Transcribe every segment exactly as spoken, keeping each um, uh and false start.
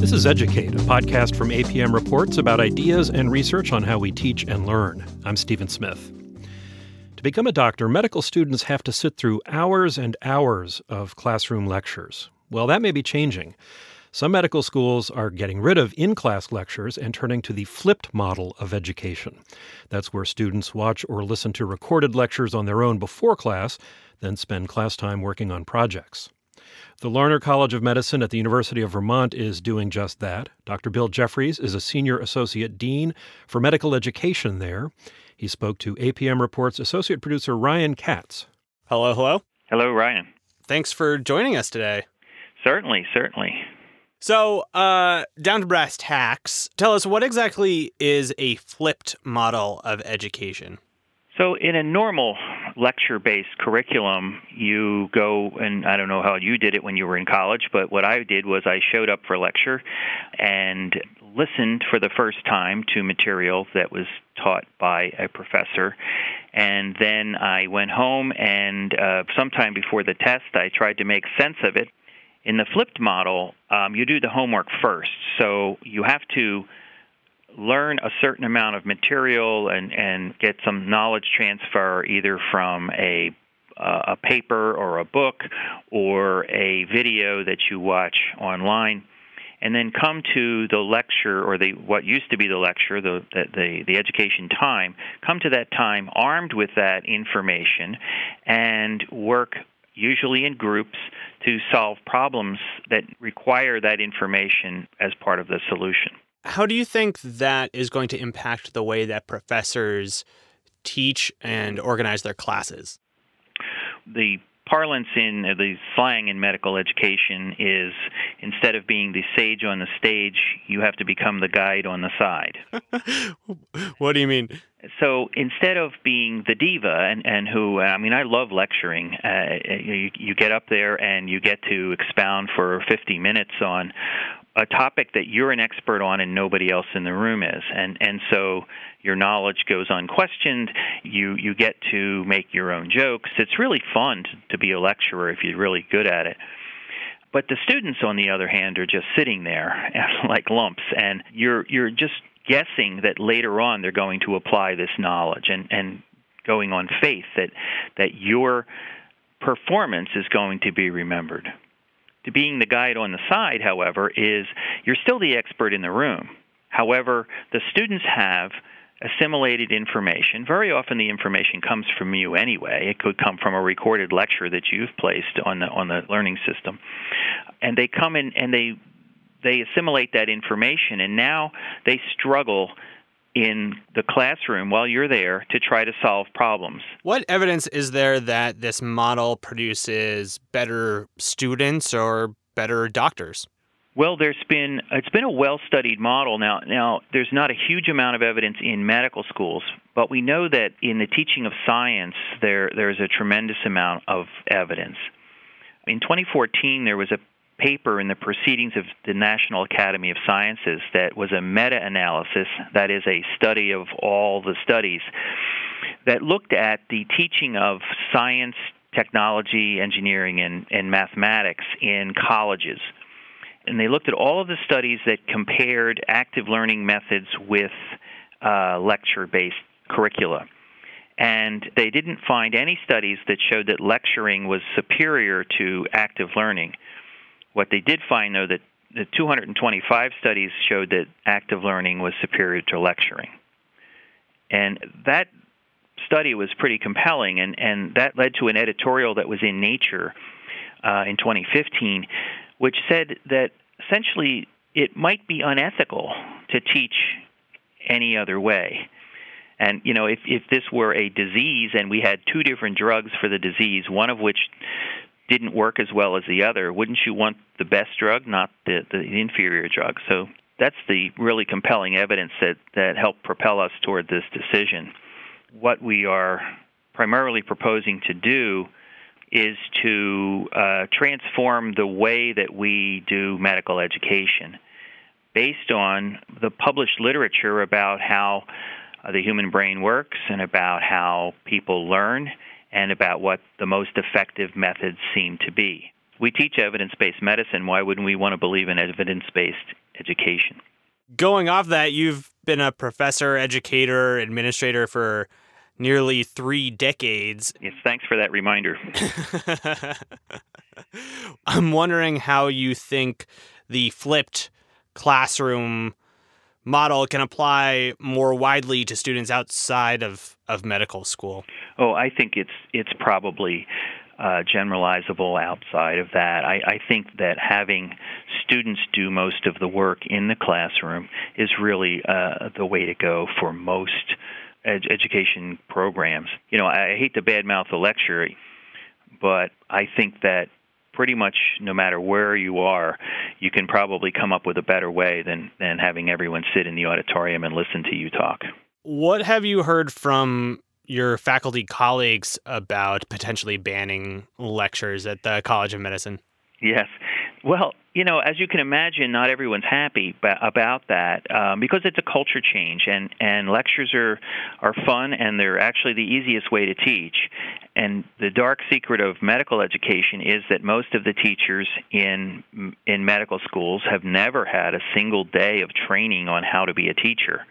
This is Educate, a podcast from A P M Reports about ideas and research on how we teach and learn. I'm Stephen Smith. To become a doctor, medical students have to sit through hours and hours of classroom lectures. Well, that may be changing. Some medical schools are getting rid of in-class lectures and turning to the flipped model of education. That's where students watch or listen to recorded lectures on their own before class, then spend class time working on projects. The Larner College of Medicine at the University of Vermont is doing just that. Doctor Bill Jeffries is a Senior Associate Dean for Medical Education there. He spoke to A P M Reports Associate Producer Ryan Katz. Hello, hello. Hello, Ryan. Thanks for joining us today. Certainly, certainly. So, uh, down to brass tacks, tell us, what exactly is a flipped model of education? So in a normal lecture-based curriculum, you go, and I don't know how you did it when you were in college, but what I did was I showed up for lecture and listened for the first time to material that was taught by a professor. And then I went home and uh, sometime before the test, I tried to make sense of it. In the flipped model, um, you do the homework first. So you have to learn a certain amount of material and, and get some knowledge transfer either from a uh, a paper or a book or a video that you watch online, and then come to the lecture or the what used to be the lecture, the the, the education time, come to that time armed with that information and work usually in groups to solve problems that require that information as part of the solution. How do you think that is going to impact the way that professors teach and organize their classes? The parlance in uh, the slang in medical education is, instead of being the sage on the stage, you have to become the guide on the side. What do you mean? So instead of being the diva, and, and who, I mean, I love lecturing. Uh, you, you get up there and you get to expound for fifty minutes on a topic that you're an expert on and nobody else in the room is. And and so your knowledge goes unquestioned. You you get to make your own jokes. It's really fun to, to be a lecturer if you're really good at it. But the students, on the other hand, are just sitting there like lumps, and you're you're just guessing that later on they're going to apply this knowledge and, and going on faith that that your performance is going to be remembered. To being the guide on the side, however, is you're still the expert in the room. However, the students have assimilated information. Very often the information comes from you anyway. It could come from a recorded lecture that you've placed on the on the learning system. And they come in and they they assimilate that information, and now they struggle in the classroom while you're there to try to solve problems. What evidence is there that this model produces better students or better doctors? Well, there's been it's been a well-studied model. Now, now there's not a huge amount of evidence in medical schools, but we know that in the teaching of science, there there's a tremendous amount of evidence. In twenty fourteen, there was a paper in the Proceedings of the National Academy of Sciences that was a meta-analysis, that is a study of all the studies, that looked at the teaching of science, technology, engineering, and, and mathematics in colleges. And they looked at all of the studies that compared active learning methods with uh, lecture-based curricula. And they didn't find any studies that showed that lecturing was superior to active learning. What they did find, though, that the two hundred twenty-five studies showed that active learning was superior to lecturing. And that study was pretty compelling, and, and that led to an editorial that was in Nature uh, in twenty fifteen, which said that essentially it might be unethical to teach any other way. And, you know, if, if this were a disease and we had two different drugs for the disease, one of which didn't work as well as the other, wouldn't you want the best drug, not the, the inferior drug? So that's the really compelling evidence that, that helped propel us toward this decision. What we are primarily proposing to do is to uh, transform the way that we do medical education based on the published literature about how uh, the human brain works and about how people learn and about what the most effective methods seem to be. We teach evidence-based medicine. Why wouldn't we want to believe in evidence-based education. Going off that, you've been a professor, educator, administrator for nearly three decades. Yes, thanks for that reminder. I'm wondering how you think the flipped classroom model can apply more widely to students outside of, of medical school. Oh, I think it's it's probably uh, generalizable outside of that. I, I think that having students do most of the work in the classroom is really uh, the way to go for most ed- education programs. You know, I hate to badmouth the lecture, but I think that pretty much no matter where you are, you can probably come up with a better way than, than having everyone sit in the auditorium and listen to you talk. What have you heard from your faculty colleagues about potentially banning lectures at the College of Medicine? Yes. Well, you know, as you can imagine, not everyone's happy ba- about that um, because it's a culture change, and, and lectures are, are fun, and they're actually the easiest way to teach. And the dark secret of medical education is that most of the teachers in in medical schools have never had a single day of training on how to be a teacher.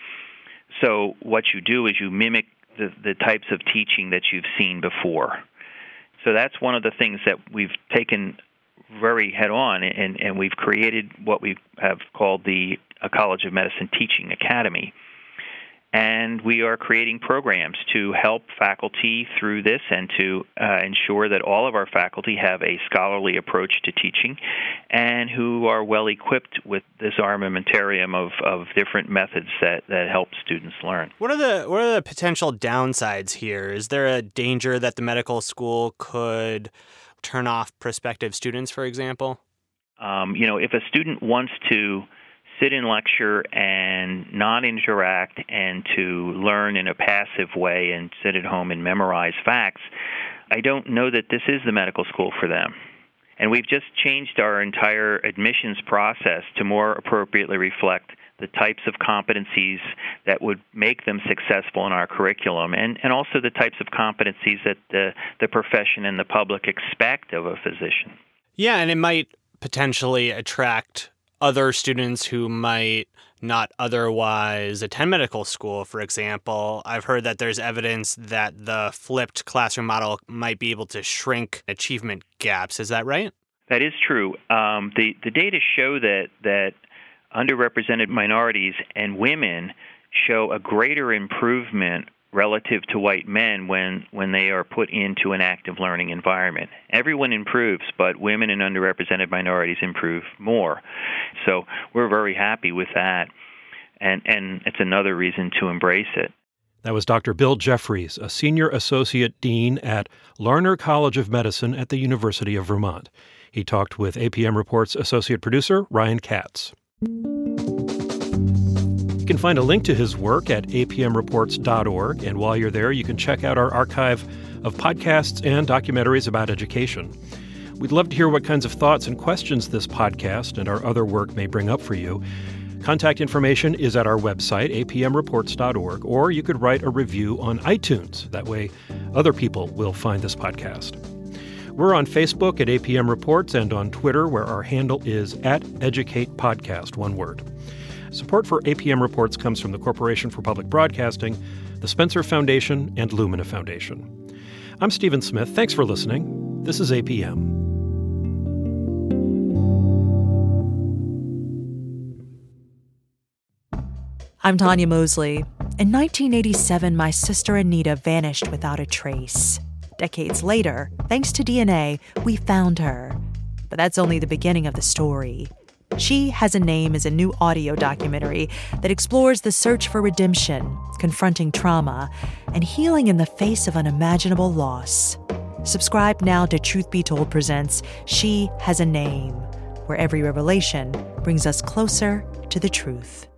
So what you do is you mimic the, the types of teaching that you've seen before. So that's one of the things that we've taken very head-on, and, and we've created what we have called the College of Medicine Teaching Academy. And we are creating programs to help faculty through this and to uh, ensure that all of our faculty have a scholarly approach to teaching and who are well-equipped with this armamentarium of, of different methods that, that help students learn. What are the what are the potential downsides here? Is there a danger that the medical school could turn off prospective students, for example? Um, you know, if a student wants to sit in lecture and not interact and to learn in a passive way and sit at home and memorize facts, I don't know that this is the medical school for them. And we've just changed our entire admissions process to more appropriately reflect the types of competencies that would make them successful in our curriculum, and, and also the types of competencies that the, the profession and the public expect of a physician. Yeah, and it might potentially attract other students who might not otherwise attend medical school, for example. I've heard that there's evidence that the flipped classroom model might be able to shrink achievement gaps. Is that right? That is true. Um, the, the data show that, that underrepresented minorities and women show a greater improvement relative to white men when, when they are put into an active learning environment. Everyone improves, but women and underrepresented minorities improve more. So we're very happy with that, and, and it's another reason to embrace it. That was Doctor Bill Jeffries, a Senior Associate Dean at Larner College of Medicine at the University of Vermont. He talked with A P M Reports Associate Producer Ryan Katz. You can find a link to his work at a p m reports dot org, and while you're there, you can check out our archive of podcasts and documentaries about education. We'd love to hear what kinds of thoughts and questions this podcast and our other work may bring up for you. Contact information is at our website, a p m reports dot org, or you could write a review on iTunes. That way, other people will find this podcast. We're on Facebook at A P M Reports and on Twitter, where our handle is at Educate Podcast, one word. Support for A P M Reports comes from the Corporation for Public Broadcasting, the Spencer Foundation, and Lumina Foundation. I'm Stephen Smith. Thanks for listening. This is A P M. I'm Tanya Mosley. In nineteen eighty-seven, my sister Anita vanished without a trace. Decades later, thanks to D N A, we found her. But that's only the beginning of the story. She Has a Name is a new audio documentary that explores the search for redemption, confronting trauma, and healing in the face of unimaginable loss. Subscribe now to Truth Be Told presents She Has a Name, where every revelation brings us closer to the truth.